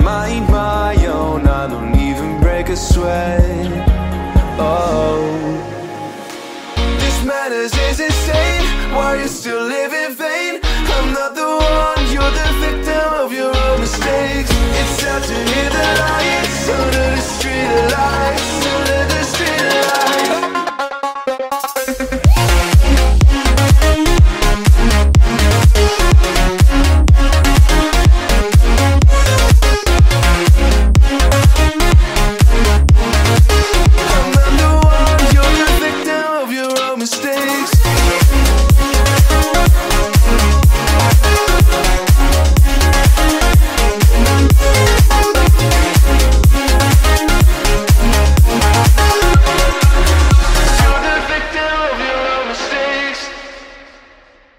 mind my own. I don't even break a sweat. Oh, this madness is insane. Why are you still living